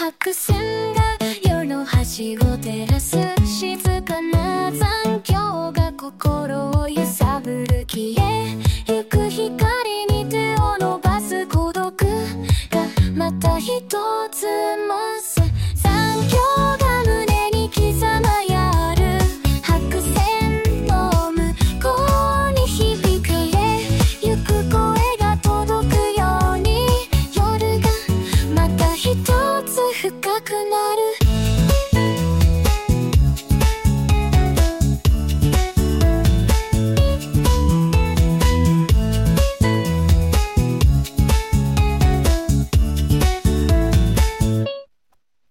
白線が夜の橋を照らす静かな残響が心を揺す